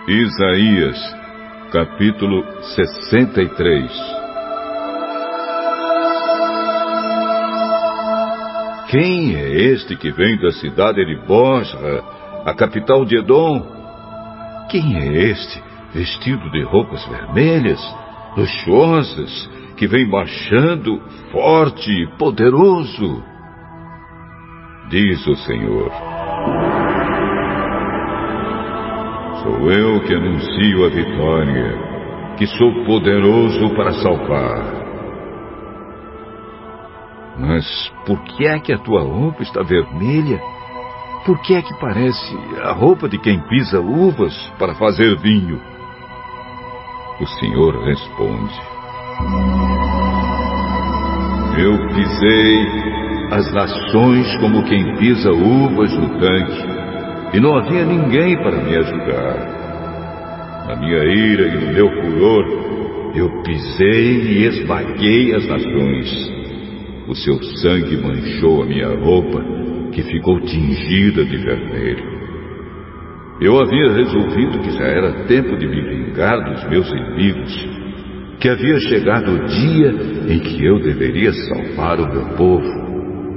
Isaías, capítulo 63. Quem é este que vem da cidade de Bosra, a capital de Edom? Quem é este, vestido de roupas vermelhas, luxuosas, que vem marchando forte e poderoso? Diz o Senhor: sou eu que anuncio a vitória, que sou poderoso para salvar. Mas por que é que a tua roupa está vermelha? Por que é que parece a roupa de quem pisa uvas para fazer vinho? O Senhor responde: eu pisei as nações como quem pisa uvas no tanque, e não havia ninguém para me ajudar. Na minha ira e no meu furor, eu pisei e esmaguei as nações. O seu sangue manchou a minha roupa, que ficou tingida de vermelho. Eu havia resolvido que já era tempo de me vingar dos meus inimigos, que havia chegado o dia em que eu deveria salvar o meu povo.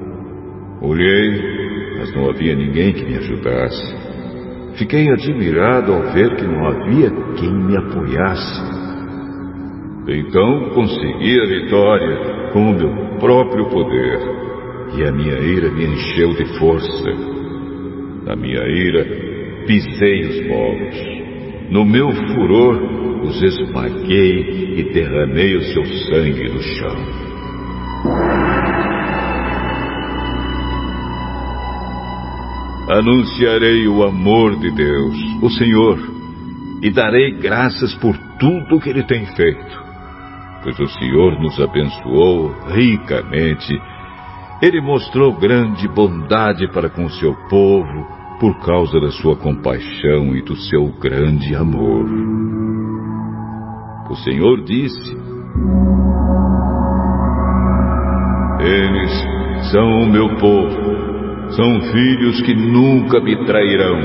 Olhei, mas não havia ninguém que me ajudasse. Fiquei admirado ao ver que não havia quem me apoiasse. Então consegui a vitória com o meu próprio poder, e a minha ira me encheu de força. Na minha ira, pisei os povos. No meu furor, os esmaguei e derramei o seu sangue no chão. Anunciarei o amor de Deus, o Senhor, e darei graças por tudo que Ele tem feito, pois o Senhor nos abençoou ricamente. Ele mostrou grande bondade para com o seu povo, por causa da sua compaixão e do seu grande amor. O Senhor disse: eles são o meu povo. São filhos que nunca me trairão.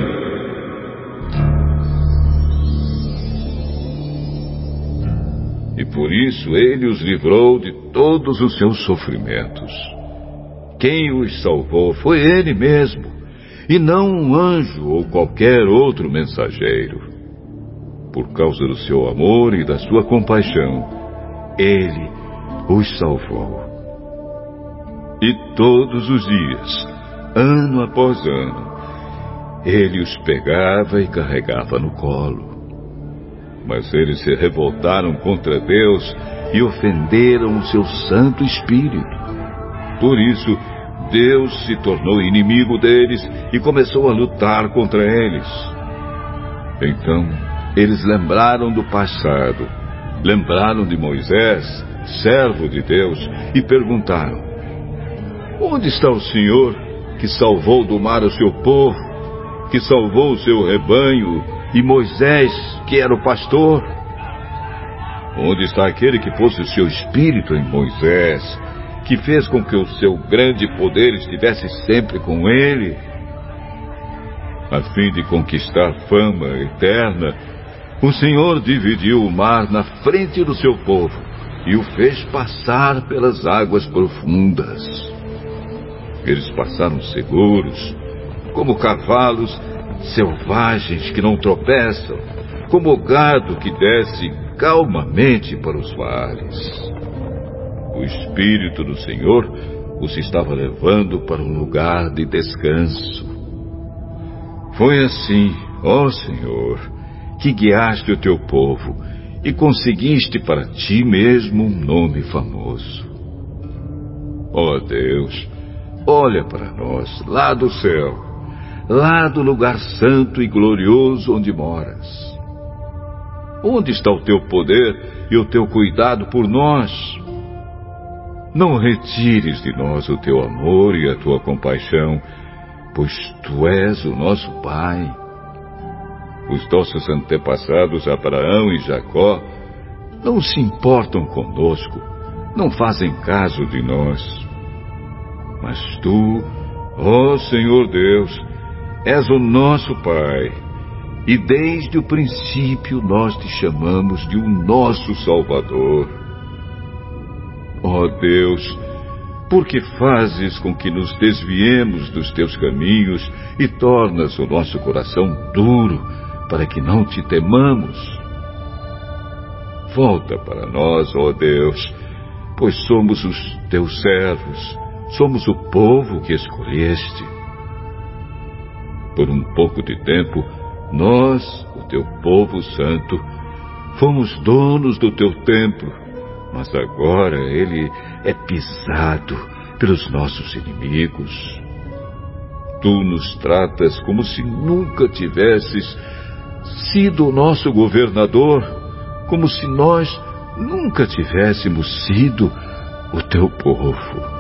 E por isso ele os livrou de todos os seus sofrimentos. Quem os salvou foi ele mesmo, e não um anjo ou qualquer outro mensageiro. Por causa do seu amor e da sua compaixão, ele os salvou. E todos os dias, ano após ano, ele os pegava e carregava no colo. Mas eles se revoltaram contra Deus e ofenderam o seu Santo Espírito. Por isso, Deus se tornou inimigo deles e começou a lutar contra eles. Então, eles lembraram do passado, lembraram de Moisés, servo de Deus, e perguntaram: onde está o Senhor que salvou do mar o seu povo, que salvou o seu rebanho, e Moisés, que era o pastor? Onde está aquele que pôs o seu espírito em Moisés, que fez com que o seu grande poder estivesse sempre com ele? A fim de conquistar fama eterna, o Senhor dividiu o mar na frente do seu povo e o fez passar pelas águas profundas. Eles passaram seguros, como cavalos selvagens que não tropeçam, como gado que desce calmamente para os vales. O Espírito do Senhor os estava levando para um lugar de descanso. Foi assim, ó Senhor, que guiaste o teu povo e conseguiste para ti mesmo um nome famoso. Ó Deus, olha para nós, lá do céu, lá do lugar santo e glorioso onde moras. Onde está o teu poder e o teu cuidado por nós? Não retires de nós o teu amor e a tua compaixão, pois tu és o nosso Pai. Os nossos antepassados Abraão e Jacó não se importam conosco, não fazem caso de nós. Mas tu, ó Senhor Deus, és o nosso Pai, e desde o princípio nós te chamamos de o nosso Salvador. Ó Deus, por que fazes com que nos desviemos dos teus caminhos e tornas o nosso coração duro para que não te temamos? Volta para nós, ó Deus, pois somos os teus servos, somos o povo que escolheste. Por um pouco de tempo, nós, o teu povo santo, fomos donos do teu templo, mas agora ele é pisado pelos nossos inimigos. Tu nos tratas como se nunca tivesses sido o nosso governador, como se nós nunca tivéssemos sido o teu povo.